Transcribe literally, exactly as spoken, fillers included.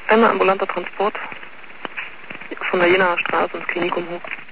Einmal ambulanter Transport von der Jenaer Straße ins Klinikum hoch.